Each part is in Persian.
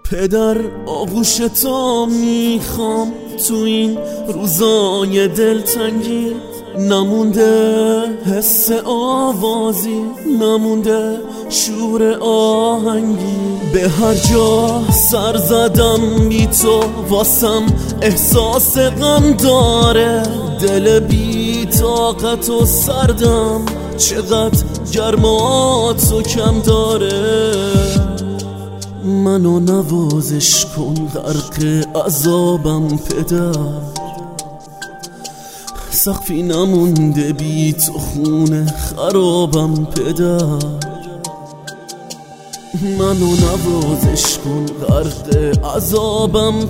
پدر آغوش تو میخوام تو این روزای دلتنگی، نمونده حس آوازی، نمونده شور آهنگی. به هر جا سر زدم بی تو واسم احساس غم داره، دل بی طاقت و سردم چقدر گرماتو کم داره. منو نوازش کن غرق عذابم پدر، سقفی نمونده بی تو خونه خرابم پدر. منو نوازش کن غرق عذابم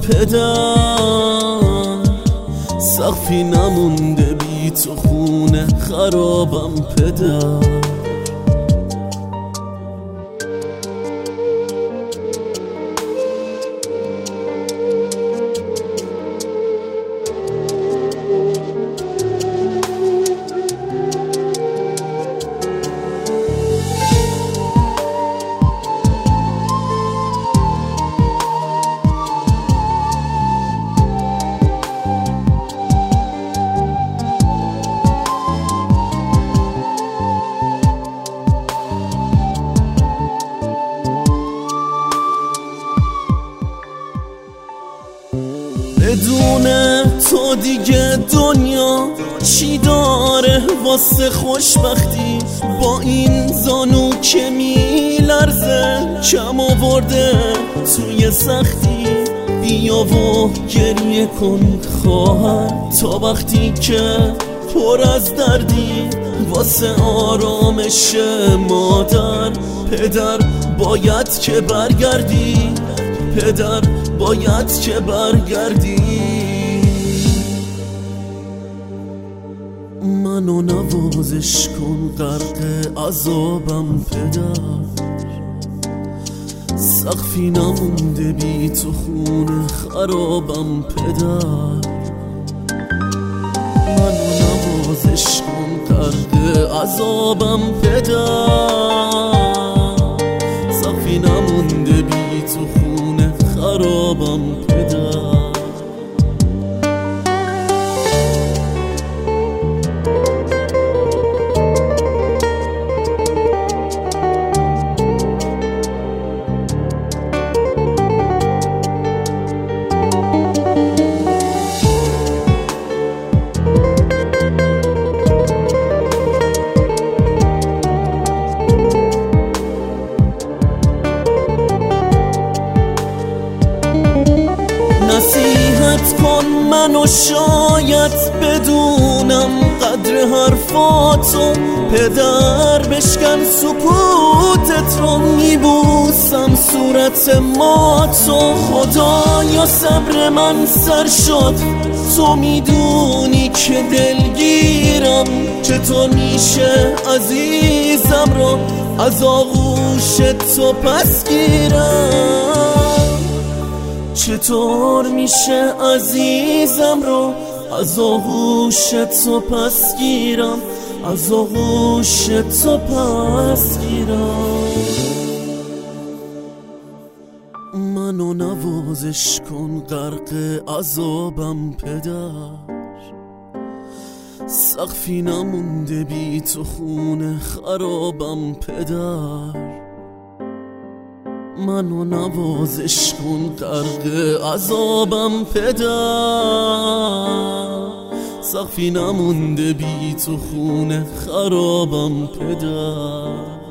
پدر، سقفی نمونده بی تو خونه خرابم پدر. بدون تو دیگه دنیا چی داره واسه خوشبختی؟ با این زانو که میلرزه کم آورده توی سختی. بیا و گریه کن خواهر تا وقتی که پر از دردی، واسه آرامش مادر پدر باید که برگردی، پدر باید که برگردی. منو نوازش کن غرق عذابم پدر، سقفی نمونده بی تو خونه خرابم پدر. منو نوازش کن غرق عذابم پدر، سقفی نمونده بی تو خونه خرابم پدر. نصیحت کن منو شاید بدونم قدر حرفاتو پدر، بشکن سکوتت رو میبوسم صورت ماتو. خدایا صبر من سر شد، تو میدونی که دلگیرم، چطور میشه عزیزم رو از آغوش تو پس گیرم؟ چطور میشه عزیزم رو از آغوش تو پس گیرم، از آغوش تو پس گیرم؟ منو نوازش کن غرق عذابم پدر، سقفی نمونده بی تو خونه خرابم پدر. منو نوازش کن غرق عذابم پدر، سقفی نمونده بی تو خونه خرابم پدر.